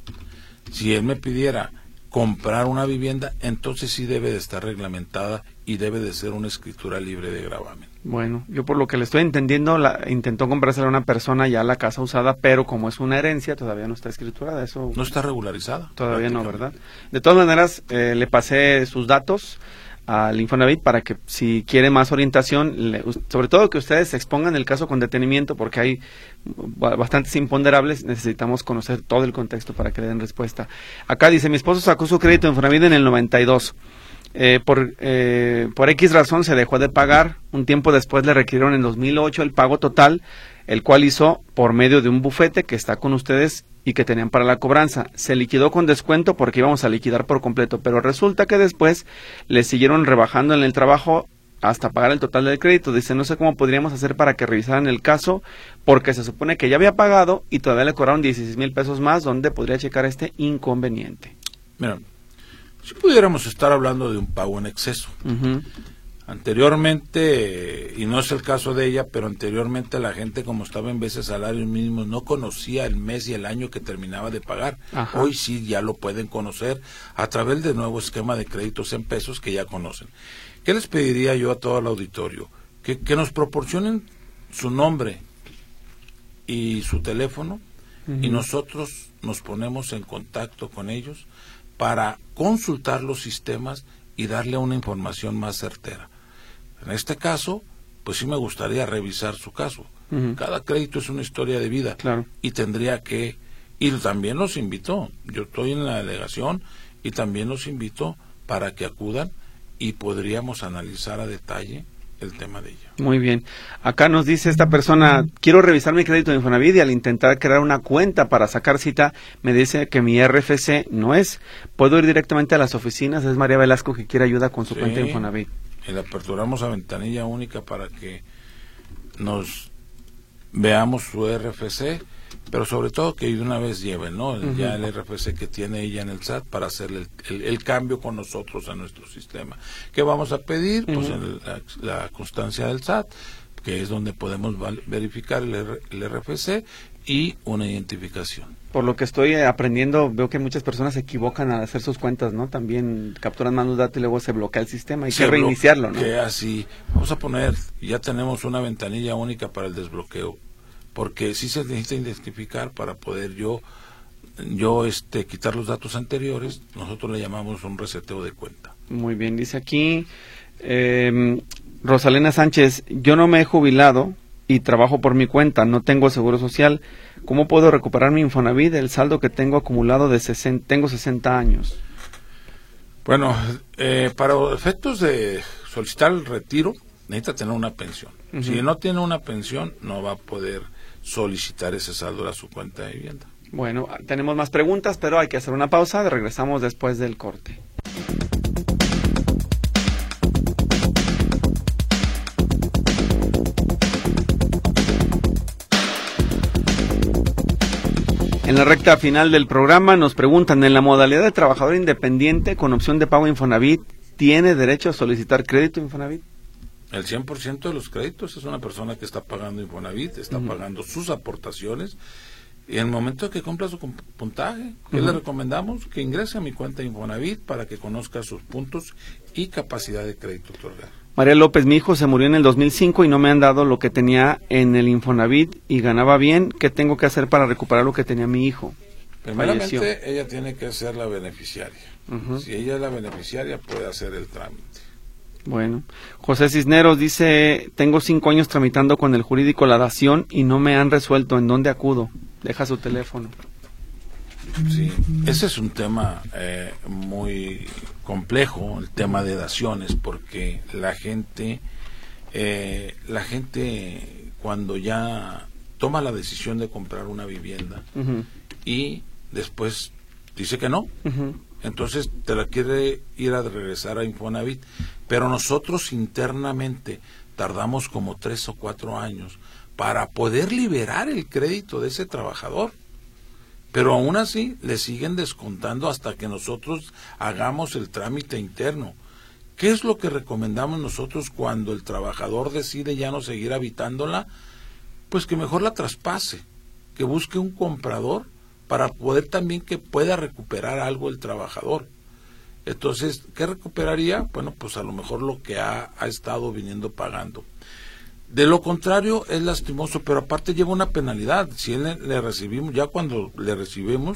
Si él me pidiera comprar una vivienda, entonces sí debe de estar reglamentada y debe de ser una escritura libre de gravamen. Bueno, yo por lo que le estoy entendiendo, la, intentó comprársela a una persona ya la casa usada, pero como es una herencia, todavía no está escriturada. Eso no está regularizada. Todavía no, ¿verdad? De todas maneras, eh, le pasé sus datos al Infonavit para que si quiere más orientación, le, sobre todo que ustedes se expongan el caso con detenimiento, porque hay bastantes imponderables, necesitamos conocer todo el contexto para que le den respuesta. Acá dice, mi esposo sacó su crédito en Infonavit en el noventa y dos. Eh, por, eh, por X razón se dejó de pagar, un tiempo después le requirieron en dos mil ocho el pago total, el cual hizo por medio de un bufete que está con ustedes y que tenían para la cobranza. Se liquidó con descuento porque íbamos a liquidar por completo, pero resulta que después le siguieron rebajando en el trabajo hasta pagar el total del crédito. Dice, no sé cómo podríamos hacer para que revisaran el caso, porque se supone que ya había pagado y todavía le cobraron dieciséis mil pesos más, donde podría checar este inconveniente. Mira, si pudiéramos estar hablando de un pago en exceso. Uh-huh. Anteriormente, y no es el caso de ella, pero anteriormente la gente, como estaba en veces salarios mínimos, no conocía el mes y el año que terminaba de pagar. Ajá. Hoy sí ya lo pueden conocer a través del nuevo esquema de créditos en pesos que ya conocen. ¿Qué les pediría yo a todo el auditorio? Que, que nos proporcionen su nombre y su teléfono, uh-huh. y nosotros nos ponemos en contacto con ellos para consultar los sistemas y darle una información más certera. En este caso, pues sí me gustaría revisar su caso. Uh-huh. Cada crédito es una historia de vida. Claro. Y tendría que, y también los invito, yo estoy en la delegación y también los invito para que acudan y podríamos analizar a detalle el tema de ella. Muy bien. Acá nos dice esta persona, quiero revisar mi crédito de Infonavit y al intentar crear una cuenta para sacar cita, me dice que mi R F C no es. ¿Puedo ir directamente a las oficinas? Es María Velasco que quiere ayuda con su Sí, cuenta de Infonavit. Y le aperturamos a ventanilla única para que nos veamos su R F C, pero sobre todo que de una vez lleven, ¿no? Uh-huh. Ya el R F C que tiene ella en el S A T para hacerle el, el, el cambio con nosotros a nuestro sistema. ¿Qué vamos a pedir? Uh-huh. Pues en la, la constancia del S A T, que es donde podemos val- verificar el, R, el R F C y una identificación. Por lo que estoy aprendiendo, veo que muchas personas se equivocan al hacer sus cuentas, ¿no? También capturan mal los datos y luego se bloquea el sistema. Hay se que reiniciarlo, ¿no? Que así, vamos a poner, ya tenemos una ventanilla única para el desbloqueo, porque sí se necesita identificar para poder yo, yo este, quitar los datos anteriores. Nosotros le llamamos un reseteo de cuenta. Muy bien, dice aquí eh, Rosalena Sánchez, yo no me he jubilado y trabajo por mi cuenta, no tengo seguro social. ¿Cómo puedo recuperar mi Infonavit, el saldo que tengo acumulado de sesenta, tengo sesenta años? Bueno, eh, para efectos de solicitar el retiro, necesita tener una pensión. Uh-huh. Si no tiene una pensión, no va a poder solicitar ese saldo a su cuenta de vivienda. Bueno, tenemos más preguntas, pero hay que hacer una pausa. Regresamos después del corte. En la recta final del programa nos preguntan, en la modalidad de trabajador independiente con opción de pago Infonavit, ¿tiene derecho a solicitar crédito Infonavit? El cien por ciento de los créditos es una persona que está pagando Infonavit, está uh-huh. pagando sus aportaciones, y en el momento de que cumpla su puntaje, ¿qué uh-huh. le recomendamos? Que ingrese a mi cuenta Infonavit para que conozca sus puntos y capacidad de crédito otorgado. María López, mi hijo se murió en el dos mil cinco y no me han dado lo que tenía en el Infonavit y ganaba bien. ¿Qué tengo que hacer para recuperar lo que tenía mi hijo? Primeramente, falleció. Ella tiene que ser la beneficiaria. Uh-huh. Si ella es la beneficiaria, puede hacer el trámite. Bueno, José Cisneros dice, tengo cinco años tramitando con el jurídico la dación y no me han resuelto. ¿En dónde acudo? Deja su teléfono. Sí, ese es un tema eh, muy complejo, el tema de daciones, porque la gente, eh, la gente cuando ya toma la decisión de comprar una vivienda uh-huh. y después dice que no, uh-huh. entonces te la quiere ir a regresar a Infonavit, pero nosotros internamente tardamos como tres o cuatro años para poder liberar el crédito de ese trabajador. Pero aún así le siguen descontando hasta que nosotros hagamos el trámite interno. ¿Qué es lo que recomendamos nosotros cuando el trabajador decide ya no seguir habitándola? Pues que mejor la traspase, que busque un comprador para poder también que pueda recuperar algo el trabajador. Entonces, ¿qué recuperaría? Bueno, pues a lo mejor lo que ha, ha estado viniendo pagando. De lo contrario, es lastimoso, pero aparte lleva una penalidad. Si él le, le recibimos, ya cuando le recibimos,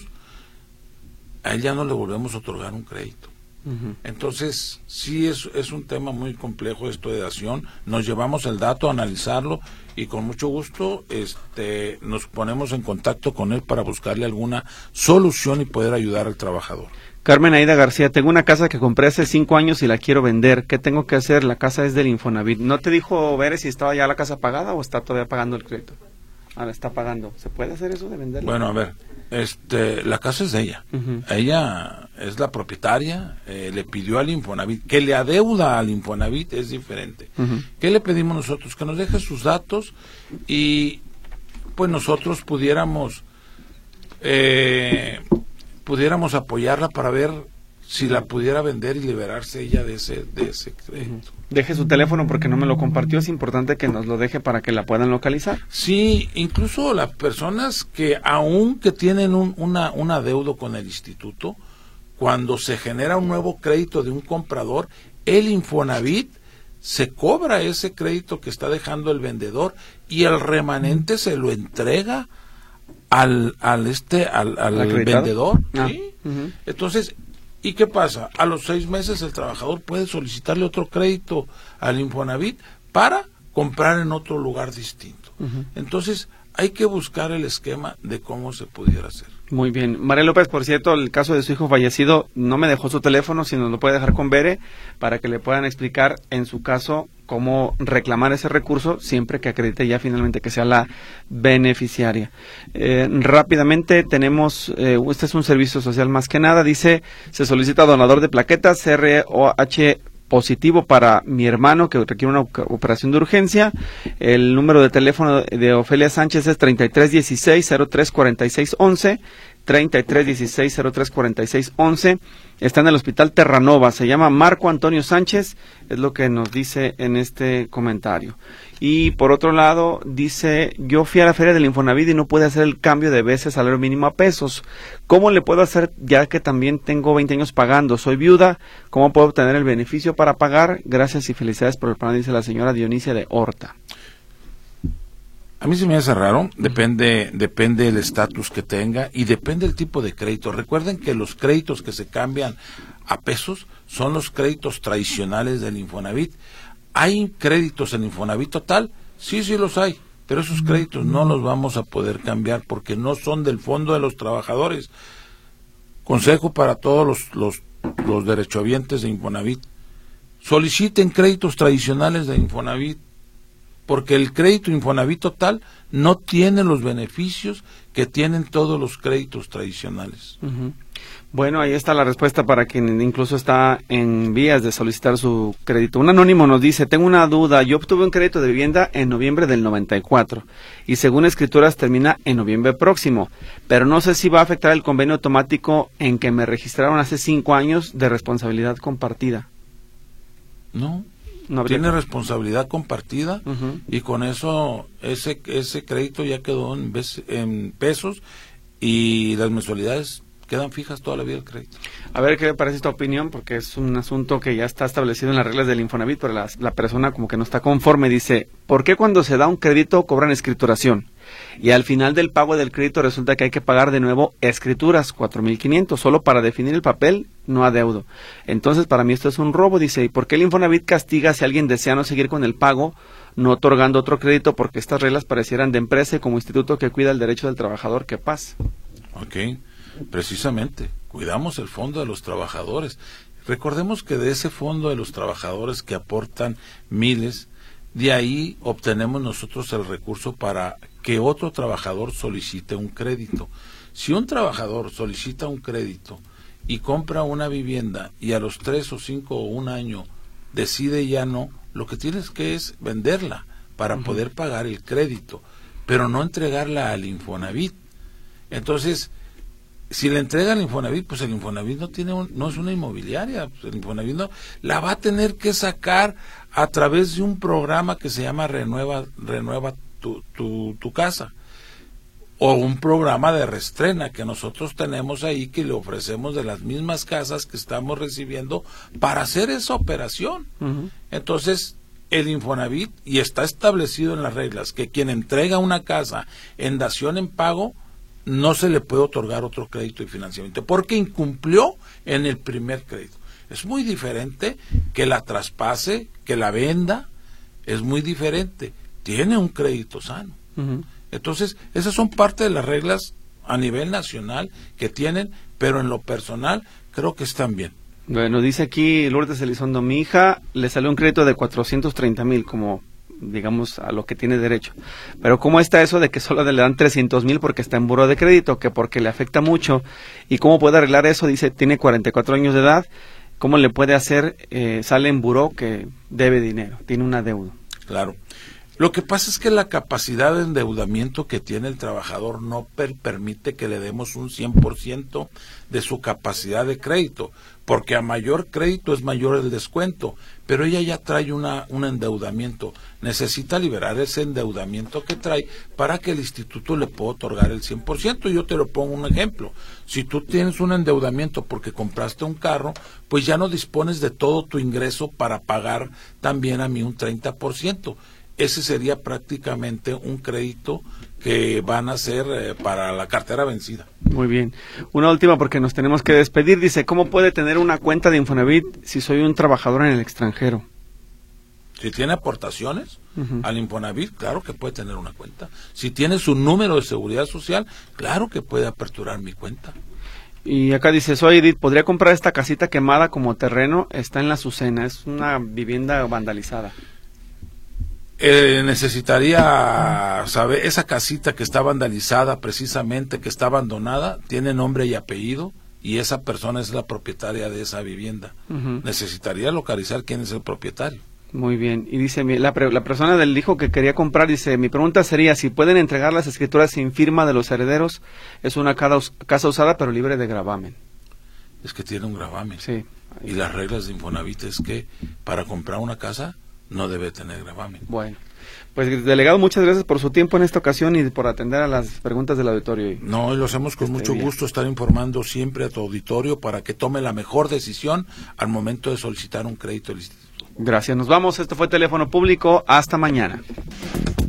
a él ya no le volvemos a otorgar un crédito. Uh-huh. Entonces, sí es, es un tema muy complejo esto de dación. Nos llevamos el dato a analizarlo y con mucho gusto este, nos ponemos en contacto con él para buscarle alguna solución y poder ayudar al trabajador. Carmen Aida García, tengo una casa que compré hace cinco años y la quiero vender. ¿Qué tengo que hacer? La casa es del Infonavit. ¿No te dijo Veres si estaba ya la casa pagada o está todavía pagando el crédito? Ahora está pagando. ¿Se puede hacer eso de venderla? Bueno, a ver, este, la casa es de ella. Uh-huh. Ella es la propietaria, eh, le pidió al Infonavit, que le adeuda al Infonavit es diferente. Uh-huh. ¿Qué le pedimos nosotros? Que nos deje sus datos y pues nosotros pudiéramos... Eh, pudiéramos apoyarla para ver si la pudiera vender y liberarse ella de ese de ese crédito. Deje su teléfono porque no me lo compartió, es importante que nos lo deje para que la puedan localizar. Sí, incluso las personas que aún que tienen un, una, un adeudo con el instituto, cuando se genera un nuevo crédito de un comprador, el Infonavit se cobra ese crédito que está dejando el vendedor y el remanente se lo entrega al al este al, al vendedor. Ah. ¿Sí? Uh-huh. Entonces, ¿y qué pasa? A los seis meses el trabajador puede solicitarle otro crédito al Infonavit para comprar en otro lugar distinto. Uh-huh. Entonces, hay que buscar el esquema de cómo se pudiera hacer. Muy bien. María López, por cierto, el caso de su hijo fallecido no me dejó su teléfono, sino lo puede dejar con Bere para que le puedan explicar en su caso cómo reclamar ese recurso siempre que acredite ya finalmente que sea la beneficiaria. Eh, rápidamente tenemos, eh, este es un servicio social más que nada, dice, se solicita donador de plaquetas C R O H positivo para mi hermano que requiere una operación de urgencia. El número de teléfono de Ofelia Sánchez es treinta y tres dieciséis cero tres cuarenta y seis once, treinta y tres dieciséis cero tres cuarenta y seis once. Está en el Hospital Terranova, se llama Marco Antonio Sánchez, es lo que nos dice en este comentario. Y por otro lado, dice, yo fui a la feria del Infonavit y no pude hacer el cambio de veces salario mínimo a pesos. ¿Cómo le puedo hacer ya que también tengo veinte años pagando? Soy viuda, ¿cómo puedo obtener el beneficio para pagar? Gracias y felicidades por el plan, dice la señora Dionisia de Horta. A mí se me hace raro, depende depende el estatus que tenga y depende el tipo de crédito. Recuerden que los créditos que se cambian a pesos son los créditos tradicionales del Infonavit. ¿Hay créditos en Infonavit total? Sí, sí los hay, pero esos créditos no los vamos a poder cambiar porque no son del Fondo de los Trabajadores. Consejo para todos los, los, los derechohabientes de Infonavit. Soliciten créditos tradicionales de Infonavit, porque el crédito Infonavit total no tiene los beneficios que tienen todos los créditos tradicionales. Uh-huh. Bueno, ahí está la respuesta para quien incluso está en vías de solicitar su crédito. Un anónimo nos dice, tengo una duda, yo obtuve un crédito de vivienda en noviembre del noventa y cuatro y según escrituras termina en noviembre próximo, pero no sé si va a afectar el convenio automático en que me registraron hace cinco años de responsabilidad compartida. No. No tiene responsabilidad compartida uh-huh. y con eso ese ese crédito ya quedó en, vez, en pesos y las mensualidades quedan fijas toda la vida del crédito. A ver qué le parece esta opinión, porque es un asunto que ya está establecido en las reglas del Infonavit, pero la, la persona como que no está conforme. Dice, ¿por qué cuando se da un crédito cobran escrituración? Y al final del pago del crédito resulta que hay que pagar de nuevo escrituras, cuatro mil quinientos, solo para definir el papel, no adeudo. Entonces, para mí esto es un robo, dice. ¿Y por qué el Infonavit castiga si alguien desea no seguir con el pago, no otorgando otro crédito? Porque estas reglas parecieran de empresa y como instituto que cuida el derecho del trabajador que paz. Ok, precisamente, cuidamos el fondo de los trabajadores. Recordemos que de ese fondo de los trabajadores que aportan miles, de ahí obtenemos nosotros el recurso para que otro trabajador solicite un crédito. Si un trabajador solicita un crédito y compra una vivienda y a los tres o cinco o un año decide ya no, lo que tienes que es venderla para uh-huh. poder pagar el crédito, pero no entregarla al Infonavit. Entonces, si le entrega al Infonavit, pues el Infonavit no tiene un, no es una inmobiliaria, pues el Infonavit no, la va a tener que sacar a través de un programa que se llama Renueva, Renueva tu, tu, tu casa, o un programa de reestrena que nosotros tenemos ahí que le ofrecemos de las mismas casas que estamos recibiendo para hacer esa operación. Uh-huh. Entonces, el Infonavit, y está establecido en las reglas, que quien entrega una casa en dación en pago, no se le puede otorgar otro crédito y financiamiento, porque incumplió en el primer crédito. Es muy diferente que la traspase, que la venda, es muy diferente. Tiene un crédito sano. Uh-huh. Entonces, esas son parte de las reglas a nivel nacional que tienen, pero en lo personal creo que están bien. Bueno, dice aquí Lourdes Elizondo, mi hija le salió un crédito de cuatrocientos treinta mil, como digamos a lo que tiene derecho. Pero ¿cómo está eso de que solo le dan trescientos mil porque está en buró de crédito, que porque le afecta mucho? ¿Y cómo puede arreglar eso? Dice, tiene cuarenta y cuatro años de edad, ¿cómo le puede hacer? Eh, sale en buró que debe dinero, tiene una deuda. Claro. Lo que pasa es que la capacidad de endeudamiento que tiene el trabajador no per permite que le demos un cien por ciento de su capacidad de crédito, porque a mayor crédito es mayor el descuento, pero ella ya trae una, un endeudamiento, necesita liberar ese endeudamiento que trae para que el instituto le pueda otorgar el cien por ciento. Yo te lo pongo un ejemplo, si tú tienes un endeudamiento porque compraste un carro, pues ya no dispones de todo tu ingreso para pagar también a mí un treinta por ciento. Ese sería prácticamente un crédito que van a hacer eh, para la cartera vencida. Muy bien. Una última porque nos tenemos que despedir. Dice, ¿cómo puede tener una cuenta de Infonavit si soy un trabajador en el extranjero? Si tiene aportaciones Uh-huh. al Infonavit, claro que puede tener una cuenta. Si tiene su número de seguridad social, claro que puede aperturar mi cuenta. Y acá dice, soy Edith, ¿podría comprar esta casita quemada como terreno? Está en la Azucena, es una vivienda vandalizada. Eh, necesitaría saber, esa casita que está vandalizada precisamente, que está abandonada, tiene nombre y apellido, y esa persona es la propietaria de esa vivienda. Uh-huh. Necesitaría localizar quién es el propietario. Muy bien, y dice, mi- la, pre- la persona del hijo que quería comprar, dice, mi pregunta sería, si pueden entregar las escrituras sin firma de los herederos, es una cada us- casa usada pero libre de gravamen. Es que tiene un gravamen. Sí. Y las reglas de Infonavit es que para comprar una casa no debe tener gravamen. Bueno, pues delegado, muchas gracias por su tiempo en esta ocasión y por atender a las preguntas del auditorio. No, y lo hacemos con Esté mucho bien. gusto, estar informando siempre a tu auditorio para que tome la mejor decisión al momento de solicitar un crédito del instituto. Gracias, nos vamos, esto fue Teléfono Público, hasta mañana.